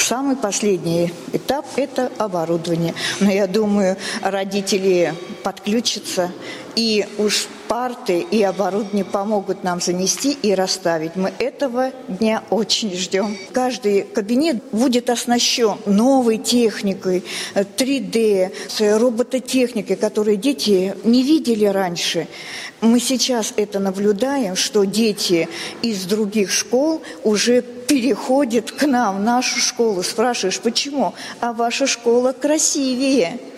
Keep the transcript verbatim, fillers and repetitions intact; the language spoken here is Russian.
самый последний этап – это оборудование. Но я думаю, родители подключатся, и уж парты и оборудование помогут нам занести и расставить. Мы этого дня очень ждем. Каждый кабинет будет оснащен новой техникой, три дэ, робототехникой, которую дети не видели раньше. Мы сейчас это наблюдаем, что дети из других школ уже переходят к нам, в нашу школу. Спрашиваешь, почему? А ваша школа красивее.